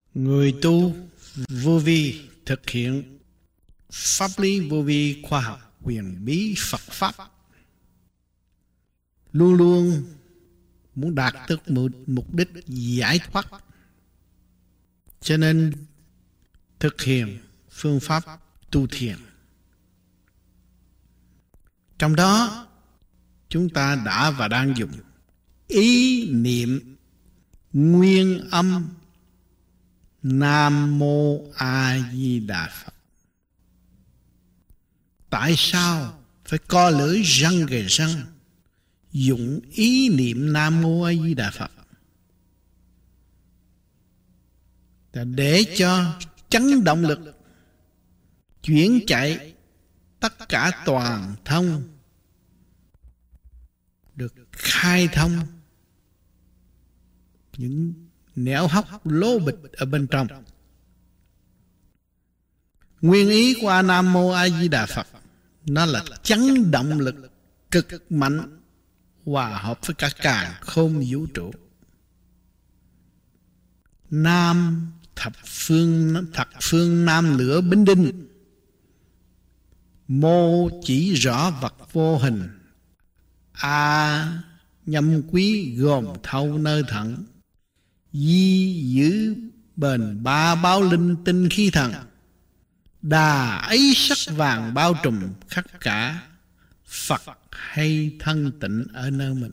Người tu vô vi thực hiện pháp lý vô vi khoa học huyền bí Phật Pháp luôn luôn muốn đạt được một mục đích giải thoát, cho nên thực hiện phương pháp tu thiền. Trong đó chúng ta đã và đang dùng ý niệm nguyên âm Nam Mô A Di Đà Phật. Tại sao phải co lưỡi răng gề răng dùng ý niệm Nam Mô A Di Đà Phật? Để cho chấn động lực chuyển chạy tất cả toàn thông được khai thông những nẻo hóc lố bịch ở bên trong. Nguyên ý của Nam Mô A Di Đà Phật nó là chấn động lực cực mạnh hòa hợp với cả càn khôn vũ trụ. Nam thập phương nam lửa bính đinh, mô chỉ rõ vật vô hình, A nhâm quý gồm thâu nơi thận, di giữ bền ba báo linh tinh khí thần, đà ấy sắc vàng bao trùm khắp cả, Phật hay thân tịnh ở nơi mình.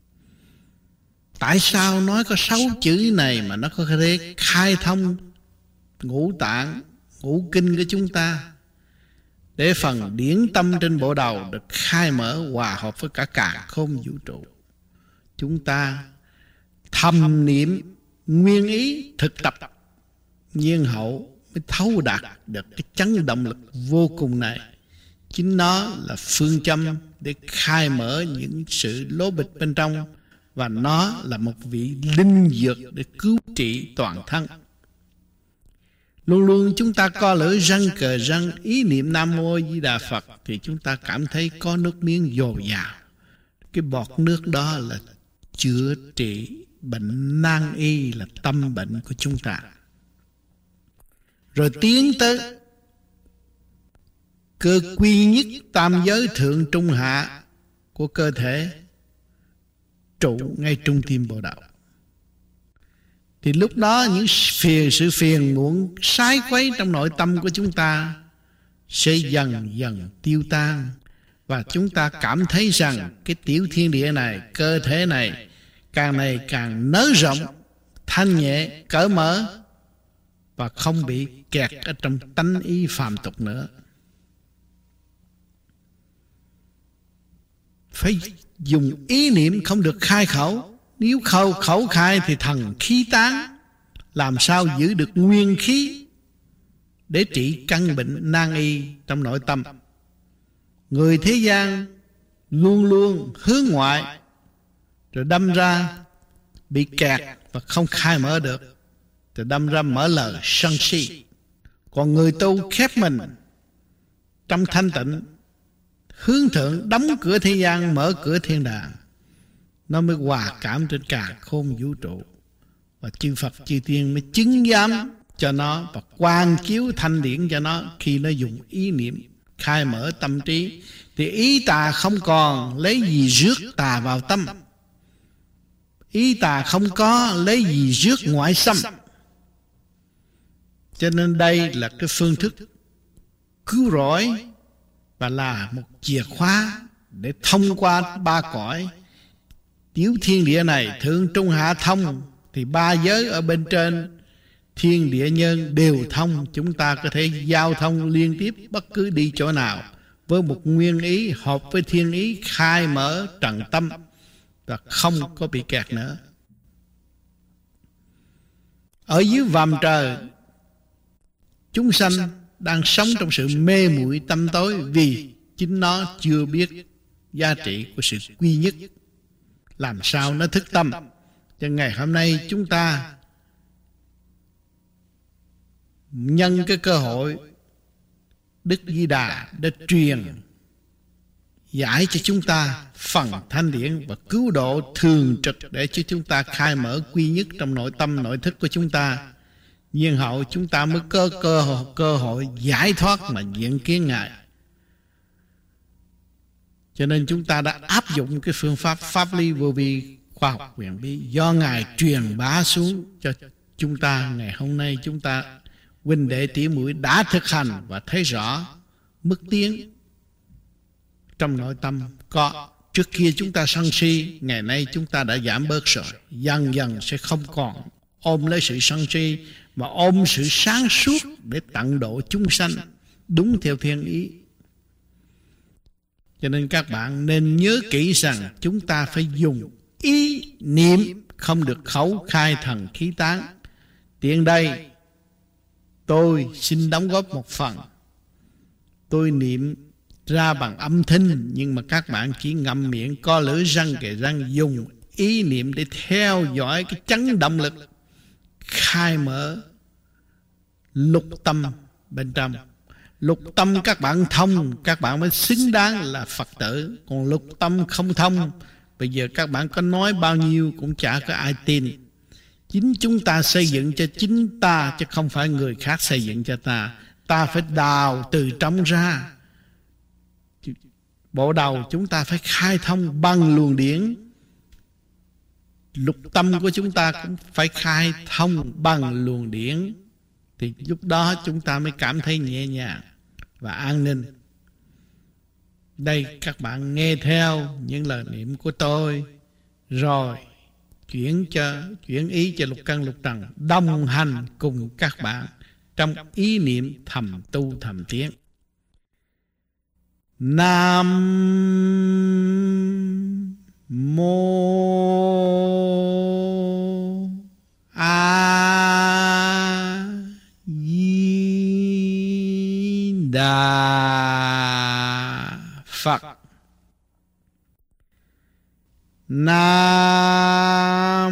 Tại sao nói có 6 chữ này mà nó có thể khai thông ngũ tạng, ngũ kinh của chúng ta, để phần điển tâm trên bộ đầu được khai mở hòa hợp với cả càn khôn vũ trụ. Chúng ta thầm niệm nguyên ý thực tập nhiên hậu mới thấu đạt được cái chấn động lực vô cùng này. Chính nó là phương châm để khai mở những sự lố bịch bên trong, và nó là một vị linh dược để cứu trị toàn thân. Luôn luôn chúng ta co lưỡi răng cờ răng ý niệm Nam Mô Di Đà Phật thì chúng ta cảm thấy có nước miếng dồi dào. Cái bọt nước đó là chữa trị bệnh nan y, là tâm bệnh của chúng ta. Rồi tiến tới cơ quy nhất tam giới thượng trung hạ của cơ thể, trụ ngay trung tim bộ đầu. Thì lúc đó những sự phiền muộn sái quấy trong nội tâm của chúng ta sẽ dần dần tiêu tan, và chúng ta cảm thấy rằng cái tiểu thiên địa này, cơ thể này càng càng nới rộng, thanh nhẹ, cởi mở, và không bị kẹt ở trong tánh ý phàm tục nữa. Phải dùng ý niệm, không được khai khẩu. Nếu khẩu khai thì thần khí tán, làm sao giữ được nguyên khí để trị căn bệnh nan y trong nội tâm. Người thế gian luôn luôn hướng ngoại, rồi đâm ra bị kẹt và không khai mở được, rồi đâm ra mở lời sân si. Còn người tu khép mình trong thanh tịnh, hướng thượng, đóng cửa thế gian, mở cửa thiên đàng, nó mới hòa cảm trên càn khôn vũ trụ. Và chư Phật chư Tiên mới chứng giám cho nó và quang chiếu thanh điển cho nó. Khi nó dùng ý niệm khai mở tâm trí thì ý tà không còn lấy gì rước tà vào tâm, ý tà không có lấy gì rước ngoại xâm. Cho nên đây là cái phương thức cứu rỗi, và là một chìa khóa để thông qua ba cõi tiểu thiên địa này, thượng trung hạ thông, thì ba giới ở bên trên thiên địa nhân đều thông. Chúng ta có thể giao thông liên tiếp bất cứ đi chỗ nào với một nguyên ý hợp với thiên ý, khai mở trần tâm và không có bị kẹt nữa. Ở dưới vàm trời, chúng sanh đang sống trong sự mê muội tâm tối, vì chính nó chưa biết giá trị của sự quy nhất. Làm sao nó thức tâm? Cho ngày hôm nay chúng ta nhân cái cơ hội Đức Di Đà đã truyền giải cho chúng ta phần thanh điển và cứu độ thường trực, để cho chúng ta khai mở quy nhất trong nội tâm nội thức của chúng ta. nhiên hậu chúng ta mới có cơ hội giải thoát mà diện kiến Ngài. Cho nên chúng ta đã áp dụng cái phương pháp pháp lý vô vi khoa học huyền bí do Ngài truyền bá xuống cho chúng ta. Ngày hôm nay chúng ta huynh đệ tỷ muội đã thực hành và thấy rõ mức tiến trong nội tâm có. Trước kia chúng ta sân si, ngày nay chúng ta đã giảm bớt rồi. Dần dần sẽ không còn ôm lấy sự sân si, mà ôm sự sáng suốt để tận độ chúng sanh đúng theo thiên ý. Cho nên các bạn nên nhớ kỹ rằng chúng ta phải dùng ý niệm, không được khẩu khai thần khí tán. Tiện đây tôi xin đóng góp một phần. Tôi niệm ra bằng âm thanh, nhưng mà các bạn chỉ ngậm miệng co lưỡi răng kề răng, dùng ý niệm để theo dõi cái chấn động lực khai mở lục tâm bên trong. Lục tâm các bạn thông, các bạn mới xứng đáng là Phật tử. Còn lục tâm không thông, bây giờ các bạn có nói bao nhiêu cũng chả có ai tin. Chính chúng ta xây dựng cho chính ta, chứ không phải người khác xây dựng cho ta. Ta phải đào từ trong ra. Bộ đầu chúng ta phải khai thông bằng luồng điển. Lục tâm của chúng ta cũng phải khai thông bằng luồng điển. Thì lúc đó chúng ta mới cảm thấy nhẹ nhàng và an ninh. Đây các bạn nghe theo những lời niệm của tôi, rồi chuyển ý cho lục căn lục trần đồng hành cùng các bạn trong ý niệm thầm tu thầm tiến. Nam mô A Di Đà Phật. Nam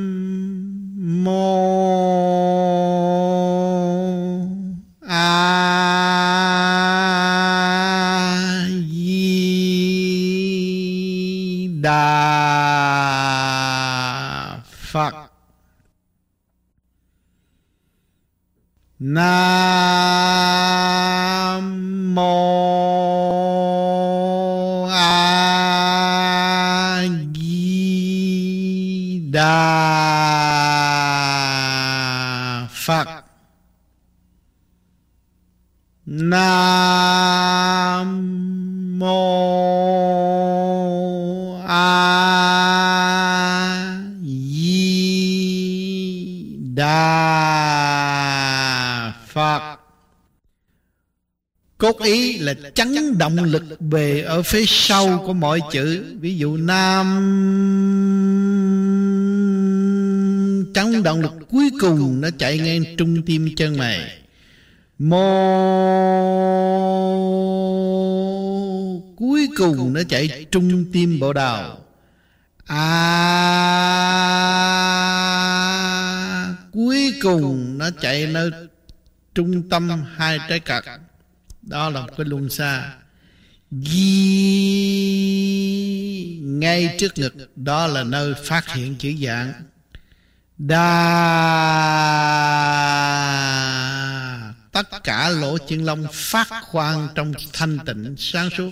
mô A Di Đà Phật. Nam mô A Di Đà Phật. Nam mô A Di Đà Phật. Cốt ý là chấn động lực về ở phía sau của mọi chữ. Ví dụ Nam, chấn động lực cuối cùng nó chạy ngang trung tim chân mày. Mô, cuối cùng nó chạy trung tim bộ đầu. Cuối cùng nó chạy nơi trung tâm hai trái cật. Đó là một cái luân xa. Di ngay trước ngực, đó là nơi phát hiện chữ dạng. Đa, tất cả lỗ chân lông phát khoan trong thanh tịnh sáng suốt.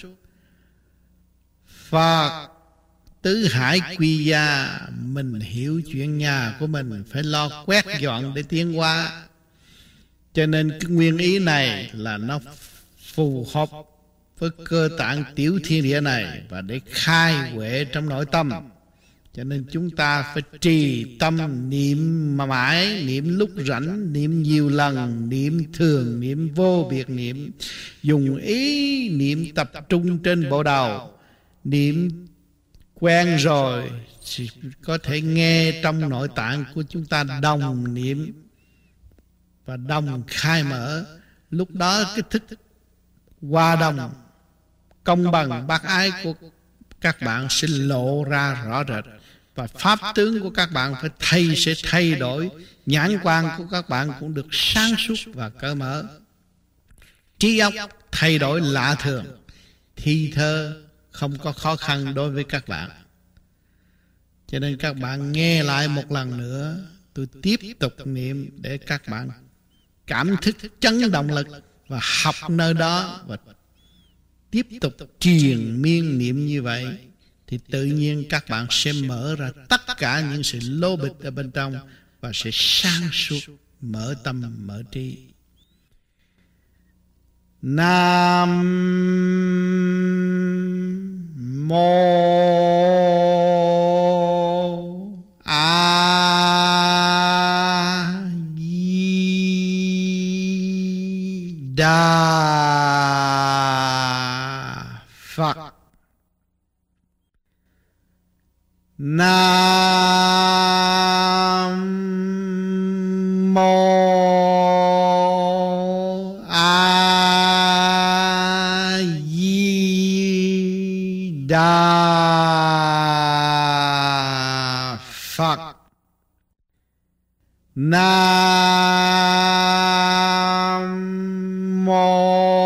Phật, tứ hải quy gia, mình hiểu chuyện nhà của mình phải lo quét dọn để tiến qua. Cho nên cái nguyên ý này là nó phù hợp với cơ tạng tiểu thiên địa này và để khai huệ trong nội tâm. Cho nên chúng ta phải trì tâm niệm mà mãi, niệm lúc rảnh, niệm nhiều lần, niệm thường, niệm vô biệt niệm. Dùng ý niệm tập trung trên bộ đầu. Niệm quen rồi thì có thể nghe trong nội tạng của chúng ta đồng niệm và đồng khai mở. Lúc đó cái thức hòa đồng, công bằng, bác ái của các bạn sẽ lộ ra rõ rệt. Và pháp tướng của các bạn sẽ thay đổi. Nhãn quan của các bạn cũng được sáng suốt và cởi mở. Trí óc thay đổi lạ thường. Thi thơ không có khó khăn đối với các bạn. Cho nên các bạn nghe lại một lần nữa tôi tiếp tục niệm để các bạn cảm thức chấn động lực và học nơi đó, và tiếp tục triền miên niệm như vậy, thì tự nhiên các bạn sẽ mở ra tất cả những sự lô bịch ở bên trong và sẽ sáng suốt, mở tâm, mở trí. Nam mô A Di Đà Phật. Nam mô A Di Đà Phật. Nam mô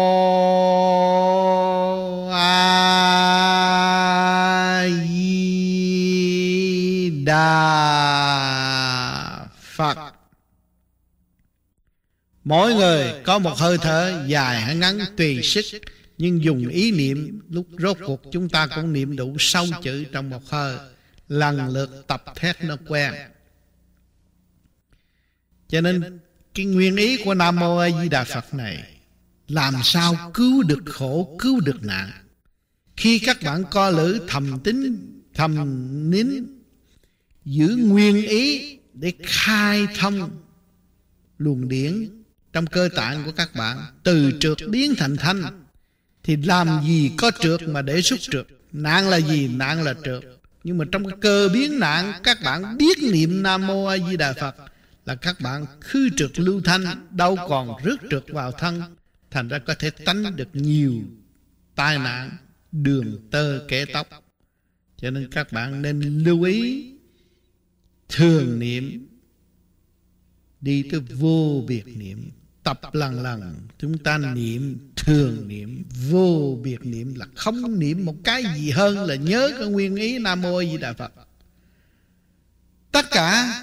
A Di Đà Phật. Mỗi người có một hơi thở dài hay ngắn tùy sức, nhưng dùng ý niệm lúc rốt cuộc chúng ta cũng niệm đủ 6 chữ trong một hơi, lần lượt tập thét nó quen. Cho nên cái nguyên ý của Nam Mô A Di Đà Phật này làm sao cứu được khổ, cứu được nạn. Khi các bạn co lử thầm tín, thầm nín, giữ nguyên ý để khai thông luồng điển trong cơ tạng của các bạn, từ trượt biến thành thanh, thì làm gì có trượt mà để xuất trượt. Nạn là gì? Nạn là trượt. Nhưng mà trong cái cơ biến nạn, các bạn biết niệm Nam Mô A Di Đà Phật là các bạn khư trượt lưu thanh, đâu còn rước trượt vào thân, thành ra có thể tránh được nhiều tai nạn đường tơ kẻ tóc. Cho nên các bạn nên lưu ý thường niệm, đi tới vô biệt niệm, tập lần lần chúng ta niệm, thường niệm, vô biệt niệm, là không niệm một cái gì hơn là nhớ cái nguyên ý Nam Mô A Di Đà Phật. Tất cả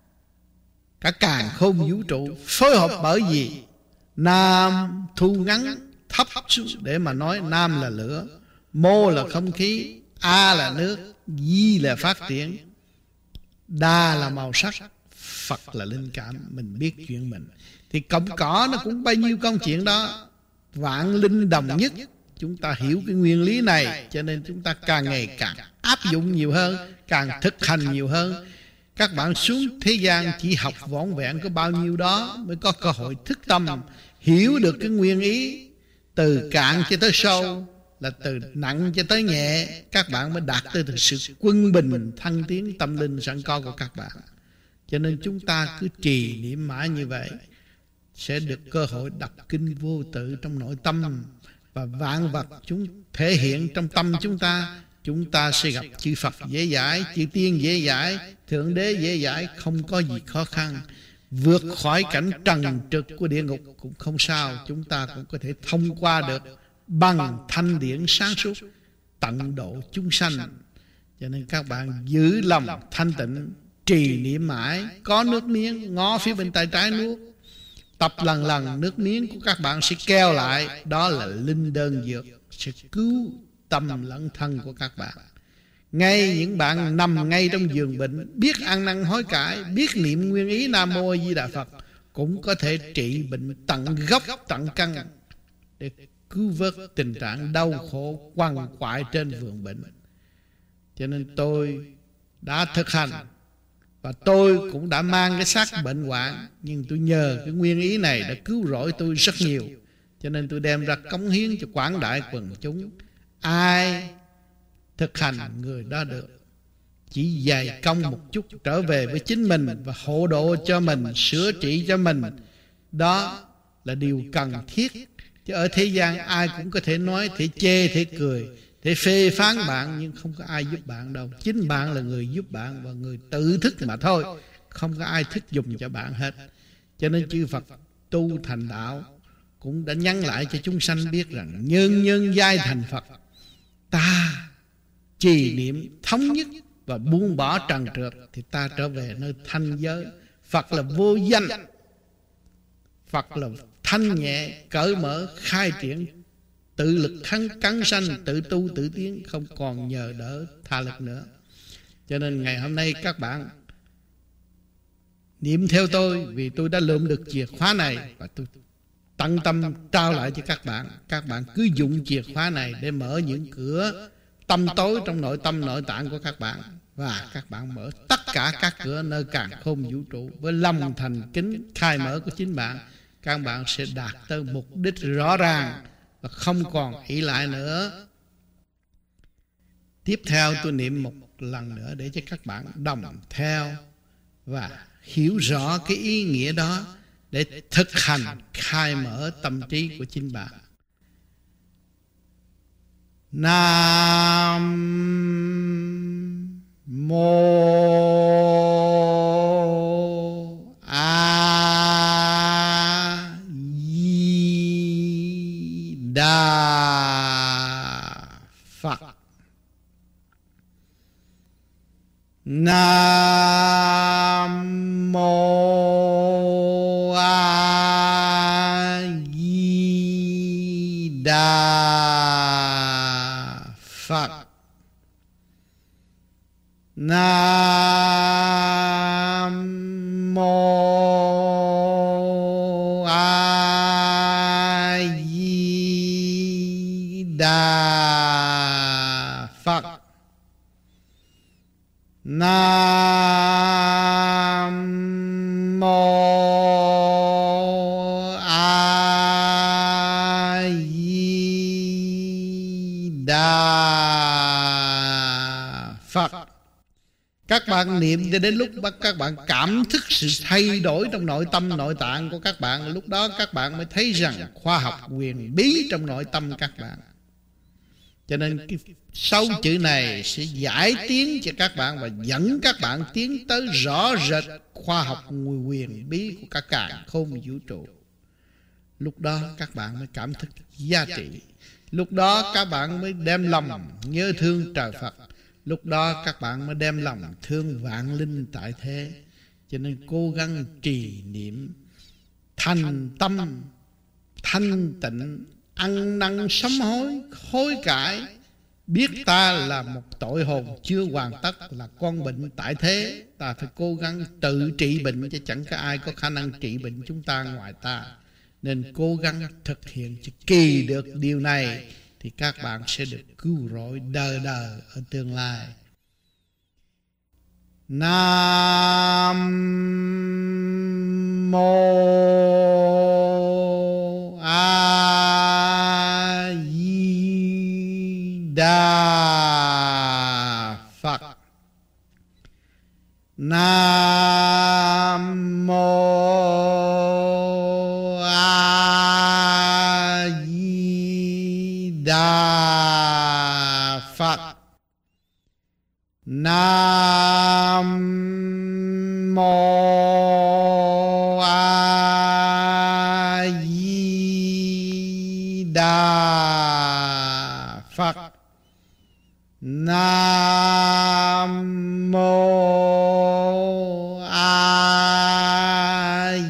càn khôn vũ trụ phối hợp bởi gì? Nam thu ngắn thấp xuống để mà nói. Nam là lửa, mô là không khí, A là nước, Di là phát triển, Đa là màu sắc, Phật là linh cảm. Mình biết chuyện mình thì cọng cỏ nó cũng bao nhiêu công chuyện đó, vạn linh đồng nhất. Chúng ta hiểu cái nguyên lý này, cho nên chúng ta càng ngày càng áp dụng nhiều hơn, càng thực hành nhiều hơn. Các bạn xuống thế gian chỉ học vỏn vẹn có bao nhiêu đó mới có cơ hội thức tâm, hiểu được cái nguyên ý từ cạn cho tới sâu, là từ nặng cho tới nhẹ. Các bạn mới đạt tới được sự quân bình thăng tiến tâm linh sẵn có của các bạn. Cho nên chúng ta cứ trì niệm mãi như vậy, sẽ được cơ hội đọc kinh vô tự trong nội tâm, và vạn vật chúng thể hiện trong tâm chúng ta. Chúng ta sẽ gặp chư Phật dễ giải, chư Tiên dễ giải, Thượng Đế dễ giải, không có gì khó khăn. Vượt khỏi cảnh trần trực của địa ngục cũng không sao, chúng ta cũng có thể thông qua được bằng thanh điển sáng suốt, tận độ chúng sanh. Cho nên các bạn giữ lòng thanh tịnh, trì niệm mãi. Có nước miếng ngó phía bên tay trái nuốt, tập lần lần, nước miếng của các bạn sẽ keo lại. Đó là linh đơn dược, sẽ cứu tâm lẫn thân của các bạn. Ngay những bạn nằm ngay trong giường bệnh, biết ăn năn hối cải, biết niệm nguyên ý Nam Mô A Di Đà Phật, cũng có thể trị bệnh tận gốc tận căn, để cứu vớt tình trạng đau khổ quằn quại trên giường bệnh. Cho nên tôi đã thực hành, và tôi cũng đã mang cái xác bệnh hoạn, nhưng tôi nhờ cái nguyên ý này đã cứu rỗi tôi rất nhiều. Cho nên tôi đem ra cống hiến cho quảng đại quần chúng. Ai thực hành người đó được. Chỉ dày công một chút trở về với chính mình và hộ độ cho mình, sửa trị cho mình, đó là điều cần thiết. Chứ ở thế gian ai cũng có thể nói, thể chê, thể cười, thể phê phán bạn, nhưng không có ai giúp bạn đâu. Chính bạn là người giúp bạn và người tự thức mà thôi, không có ai thức dùng cho bạn hết. Cho nên chư Phật tu thành đạo cũng đã nhắn lại cho chúng sanh biết rằng nhân nhân giai thành Phật, ta trì niệm thống nhất và buông bỏ trần trượt, thì ta trở về nơi thanh giới, Phật là vô danh, Phật là thanh nhẹ, cởi mở, khai triển, tự lực cắn sanh, tự tu tự tiến, không còn nhờ đỡ tha lực nữa. Cho nên ngày hôm nay các bạn niệm theo tôi, vì tôi đã lượm được chìa khóa này và tôi tận tâm trao lại cho các bạn. Các bạn cứ dùng chìa khóa này để mở những cửa tâm tối trong nội tâm nội tạng của các bạn, và các bạn mở tất cả các cửa nơi càn khôn vũ trụ với lòng thành kính khai mở của chính bạn. Các bạn sẽ đạt tới mục đích rõ ràng và không còn ỷ lại nữa. Tiếp theo tôi niệm một lần nữa để cho các bạn đồng theo và hiểu rõ cái ý nghĩa đó để thực hành khai mở tâm trí của chính bạn. Nam Mô A Di Đà Phật. Nam Mô A Di Đà Phật. Nam Mô A Di Đà Phật. Nam Mô A Di Đà Phật. Các bạn niệm cho đến lúc các bạn cảm thức sự thay đổi trong nội tâm nội tạng của các bạn. Lúc đó các bạn mới thấy rằng khoa học huyền bí trong nội tâm các bạn. Cho nên cái 6 chữ này sẽ giải tiến cho các bạn và dẫn các bạn tiến tới rõ rệt khoa học huyền bí của các càn khôn vũ trụ. Lúc đó các bạn mới cảm thức giá trị. Lúc đó các bạn mới đem lòng nhớ thương trời Phật. Lúc đó các bạn mới đem lòng thương vạn linh tại thế. Cho nên cố gắng trì niệm, thành tâm, thanh tịnh, ăn năn sám hối, hối cải. Biết ta là một tội hồn chưa hoàn tất, là con bệnh tại thế. Ta phải cố gắng tự trị bệnh, chứ chẳng có ai có khả năng trị bệnh chúng ta ngoài ta. Nên cố gắng thực hiện cho kỳ được điều này, thì các bạn sẽ được cứu rỗi đời đời ở tương lai. Nam Mô A Di Đà Phật. Nam Mô A Di Đà Phật. Nam Mô A Di Đà Phật. Nam Mô A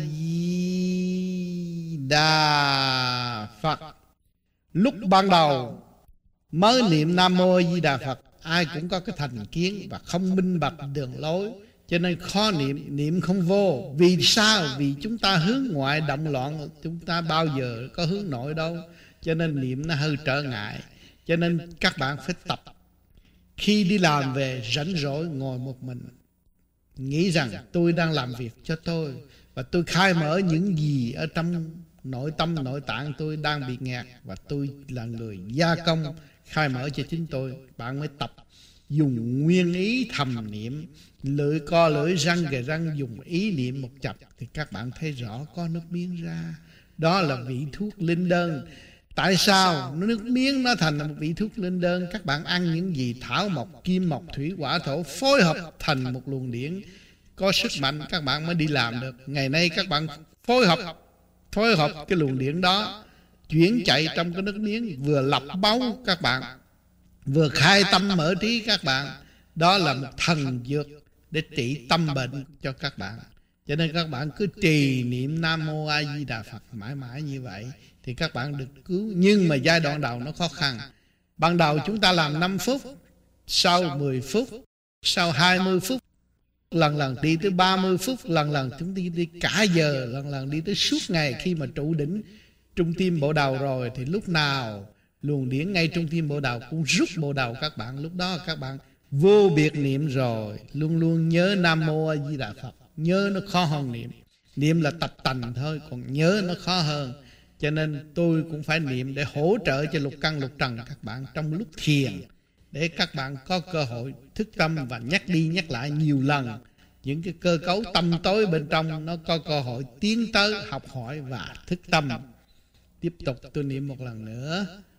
Di Đà Phật. Lúc ban đầu mới niệm Nam Mô A Di Đà Phật, ai cũng có cái thành kiến và không minh bạch đường lối, cho nên khó niệm, niệm không vô. Vì sao? Vì chúng ta hướng ngoại động loạn, chúng ta bao giờ có hướng nội đâu, cho nên niệm nó hơi trở ngại. Cho nên các bạn phải tập. Khi đi làm về rảnh rỗi ngồi một mình, nghĩ rằng tôi đang làm việc cho tôi, và tôi khai mở những gì ở trong nội tâm nội tạng tôi đang bị nghẹt, và tôi là người gia công khai mở cho chính tôi. Bạn mới tập dùng nguyên ý thầm niệm, lưỡi co lưỡi, răng kề răng, dùng ý niệm một chập, thì các bạn thấy rõ có nước miếng ra. Đó là vị thuốc linh đơn. Tại sao nước miếng nó thành một vị thuốc linh đơn? Các bạn ăn những gì? Thảo mộc, kim mộc, thủy hỏa thổ phối hợp thành một luồng điển có sức mạnh, các bạn mới đi làm được. Ngày nay các bạn phối hợp cái luồng điển đó chuyển chạy trong cái nước miếng, vừa lọc máu các bạn, vừa khai tâm mở trí các bạn. Đó là một thần dược để trị tâm bệnh cho các bạn. Cho nên các bạn cứ trì niệm Nam Mô A Di Đà Phật mãi mãi như vậy thì các bạn được cứu. Nhưng mà giai đoạn đầu nó khó khăn. Ban đầu chúng ta làm 5 phút, sau 10 phút, sau 20 phút, lần lần đi tới 30 phút, lần lần chúng đi cả giờ, lần lần đi tới suốt ngày. Khi mà trụ đỉnh trung tim bộ đầu rồi thì lúc nào luồng điển ngay trung tim bộ đầu cũng rút bộ đầu các bạn. Lúc đó các bạn vô biệt niệm rồi, luôn luôn nhớ Nam Mô A Di Đà Phật. Nhớ nó khó hơn niệm. Niệm là tập tành thôi, còn nhớ nó khó hơn. Cho nên tôi cũng phải niệm để hỗ trợ cho lục căn lục trần các bạn trong lúc thiền, để các bạn có cơ hội thức tâm và nhắc đi nhắc lại nhiều lần. Những cái cơ cấu tâm tối bên trong nó có cơ hội tiến tới học hỏi và thức tâm. Tiếp tục tôi niệm một lần nữa.